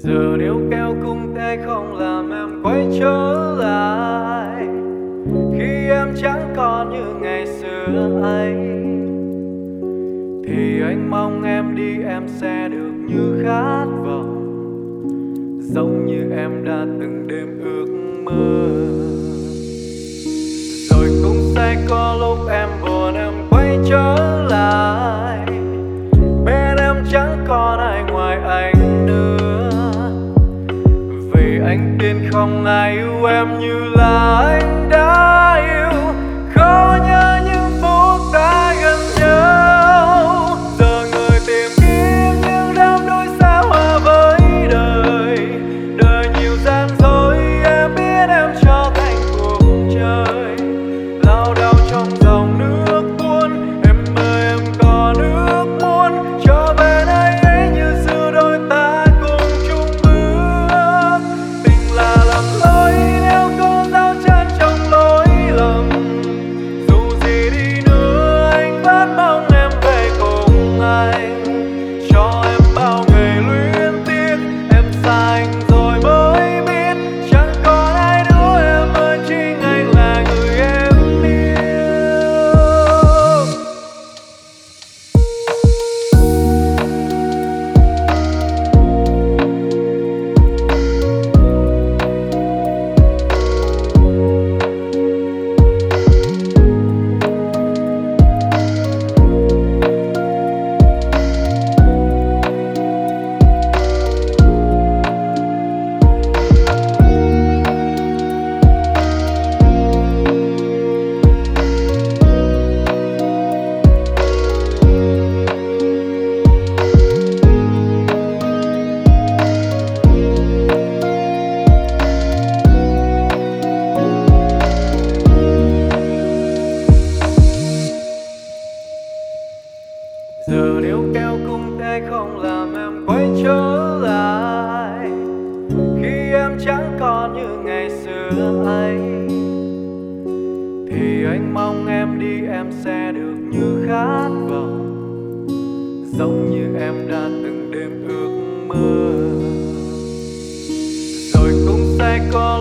Giờ níu kéo cũng thể không làm em quay trở lại khi em chẳng còn như ngày xưa ấy. Thì anh mong em đi, em sẽ được như khát vọng, giống như em đã từng đêm ước mơ. Rồi cũng sẽ có lúc em buồn, em quay trở lại bên em chẳng còn ai ngoài anh nữa. Vì anh tin không ai yêu em như là anh đã yêu. Khó nhớ những phút đã gần nhau, giờ người tìm kiếm những đám đôi xa hoa với đời. Đời nhiều gian dối, em biết em trở thành cuộc chơi lao đao trong dòng nước cuốn. Em ơi em có ước muốn trở về nơi ấy như xưa, đôi ta cùng chung bước. Tình là lầm lỗi nếu có dao chân trong lỗi lầm. Dù gì đi nữa anh vẫn mong em về cùng anh, cho em bao ngày luyến tiếc. Em xa anh rồi mới biết chẳng còn ai nữa em ơi, chính anh là người em yêu. Giờ níu kéo cũng thể không làm em quay trở lại khi em chẳng còn như ngày xưa ấy. Thì anh mong em đi, em sẽ được như khát vọng, giống như em đã từng đêm ước mơ. Rồi cũng sẽ có